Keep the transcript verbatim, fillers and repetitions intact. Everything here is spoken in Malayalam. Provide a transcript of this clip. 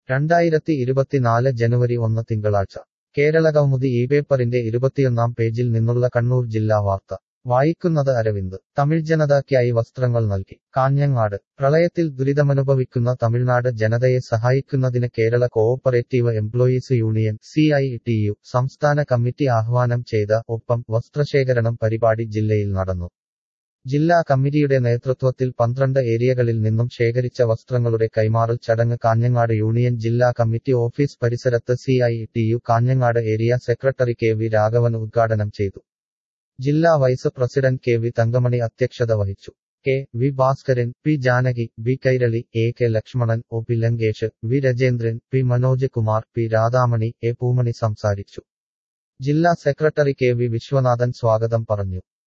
രണ്ടായിരത്തി ഇരുപത്തിനാല് ജനുവരി ഒന്ന് തിങ്കളാഴ്ച കേരളകൗമുദി ഈ പേപ്പറിന്റെ ഇരുപത്തിയൊന്നാം പേജിൽ നിന്നുള്ള കണ്ണൂർ ജില്ലാ വാർത്ത വായിക്കുന്നത് അരവിന്ദ് തമിഴ് ജനതയ്ക്കായി വസ്ത്രങ്ങൾ നൽകി കാഞ്ഞങ്ങാട് പ്രളയത്തിൽ ദുരിതമനുഭവിക്കുന്ന തമിഴ്നാട് ജനതയെ സഹായിക്കുന്നതിന് Kerala cooperative employees union C I T U സംസ്ഥാന കമ്മിറ്റി ആഹ്വാനം ചെയ്ത ഒപ്പം വസ്ത്രശേഖരണം പരിപാടി ജില്ലയിൽ നടന്നു. ജില്ലാ കമ്മിറ്റിയുടെ നേതൃത്വത്തിൽ പന്ത്രണ്ട് ഏരിയകളിൽ നിന്നും ശേഖരിച്ച വസ്ത്രങ്ങളുടെ കൈമാറൽ ചടങ്ങ് കാഞ്ഞങ്ങാട് യൂണിയൻ ജില്ലാ കമ്മിറ്റി ഓഫീസ് പരിസരത്ത് C I T U Kanhangad area secretary K V Raghavan ഉദ്ഘാടനം ചെയ്തു. ജില്ലാ vice president K V Thankamani അധ്യക്ഷത വഹിച്ചു. K V Bhaskaran, P Janaki, B Kairali, A K Lakshmanan, O P Lankesh, V Rajendran, P Manoj Kumar, P Radhamani, A Poomani സംസാരിച്ചു. ജില്ലാ സെക്രട്ടറി കെ വി വിശ്വനാഥൻ സ്വാഗതം പറഞ്ഞു.